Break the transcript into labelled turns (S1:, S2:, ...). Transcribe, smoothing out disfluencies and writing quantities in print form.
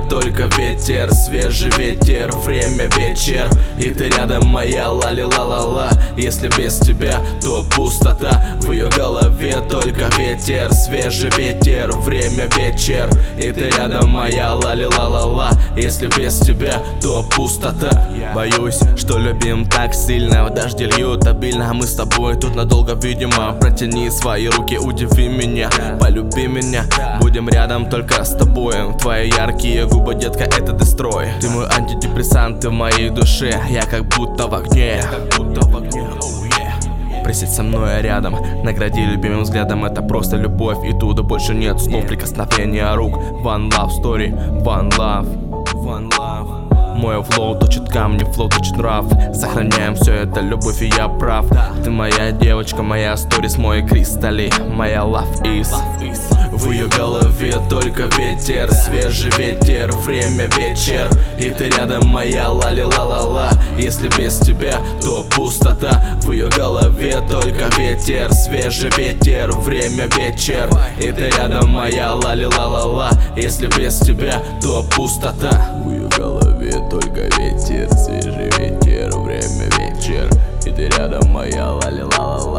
S1: только ветер, свежий ветер, время вечер, и ты рядом, моя лали-ла-ла-ла. Если без тебя, то пустота. В ее голове только ветер, свежий ветер, время вечер, и ты рядом, моя лали-ла-ла-ла. Если без тебя, то пустота. Боюсь, что любим так сильно, в дожде льют обильно, а мы с тобой тут надолго, видимо. Протяни свои руки, удиви меня, полюби меня, будем рядом только с тобой. Твои яркие губы, детка, это дестрой. Ты мой антидепрессант, ты в моей душе, я как будто в огне. Присядь со мной рядом, награди любимым взглядом. Это просто любовь, и туда больше нет слов, прикосновения рук. One love story, one love, one love. Мой флоу точит камни, флоу точит нрав. Сохраняем все это, любовь, и я прав. Ты моя девочка, моя сторис, мой кристалли, моя love is. В ее голове только ветер, свежий ветер, время вечер, и ты рядом, моя лали-ла-ла-ла. Если без тебя, то пустота. В ее голове только ветер, свежий ветер, время вечер, и ты рядом, моя лали-ла-ла-ла. Если без тебя, то пустота. В ее голове только ветер, свежий ветер, время вечер, и ты рядом, моя лали-ла-ла-ла.